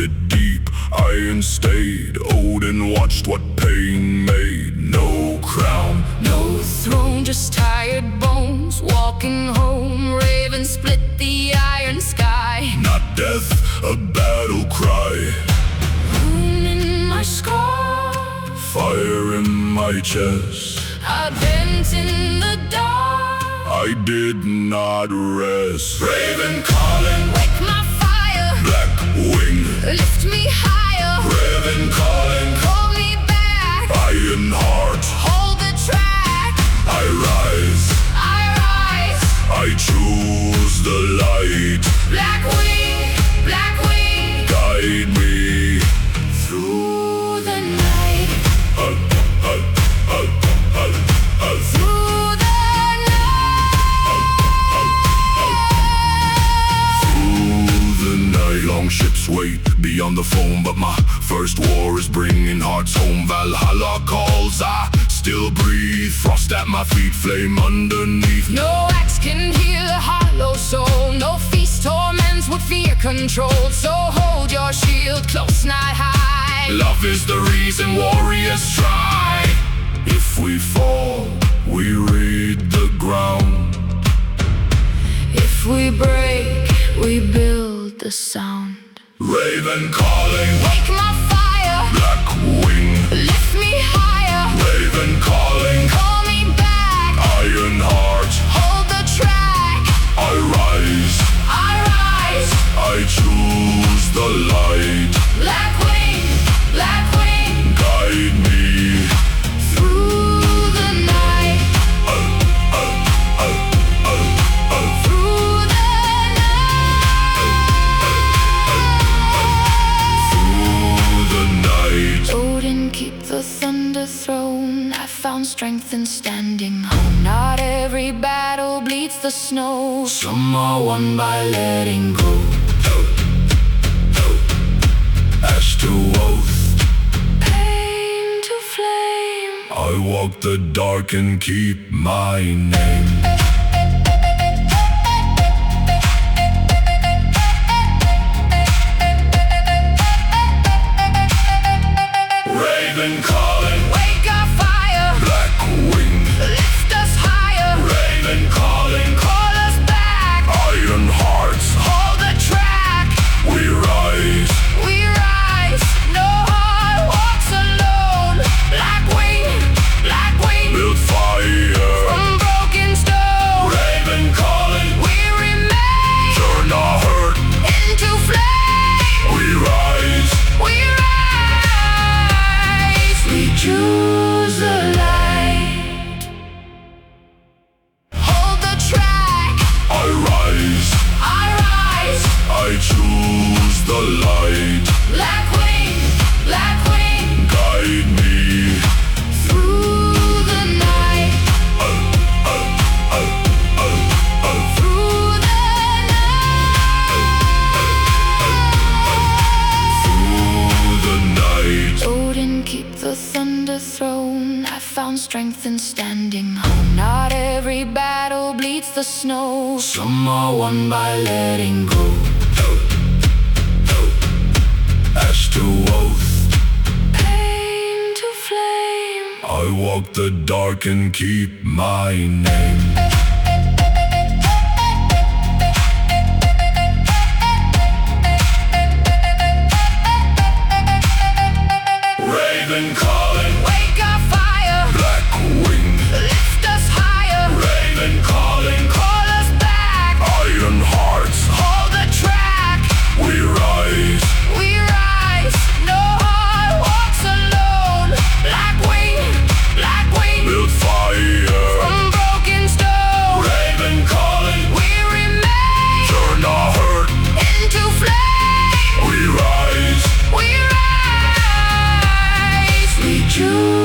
bit deep, iron stayed. Odin watched what pain made. No crown, no throne, just tired bones. Walking home, Raven split the iron sky. not death, a battle cry. Moon in my scar, Fire in my chest, I bent in the dark. I did not rest. Raven calling, Wake my fire, black wing. lift me higher. Raven calling, Call me back, iron heart. hold the track. I rise, I choose the light. Black wing, Guide me through the night. uh, Through the through the night. Long ships wait beyond the foam, but my first war is bringing hearts home. Valhalla calls, I still breathe. Frost at my feet, flame underneath. No axe can heal a hollow soul. No feast torments what fear controls. So hold your shield close, not high. Love is the reason warriors try. If we fall, we read the ground. If we break, we build the sound. Raven calling, Wake my fire, black wing. lift me higher. Raven calling, Call me back, iron heart. hold the track. I rise, I choose the light. Black wing, Guide me through the night. Through the through the night. Odin, keep the thunder throne. I found strength in standing home. Not every battle bleeds the snow. Some are won by letting go. Ash to oath, Pain to flame. I walk the dark and keep my name. Raven calling, Wake our fire, black wing. lift us higher. Raven calling, Call us back, iron hearts. hold the track. We rise, No heart walks alone. Black wing, build fire. from broken stone. Raven calling, We remain turn our hurt. into flame. We rise, We choose the light. Hold the track, I rise, I choose the light. Black wing, Guide me through the night. Through the through the night. Odin, keep the thunder throne. I found strength in standing home. Not every battle bleeds the snow. Some are won by letting go. Ash to oath, Pain to flame. I walk the dark and keep my name. Raven calling, Wake our fire, black wing. lift us higher. Raven calling, Call us back, iron hearts. hold the track. We rise, No heart walks alone. Black wing, build fire. from broken stone. Raven calling, We remain turn our hurt. into flame. We rise, We choose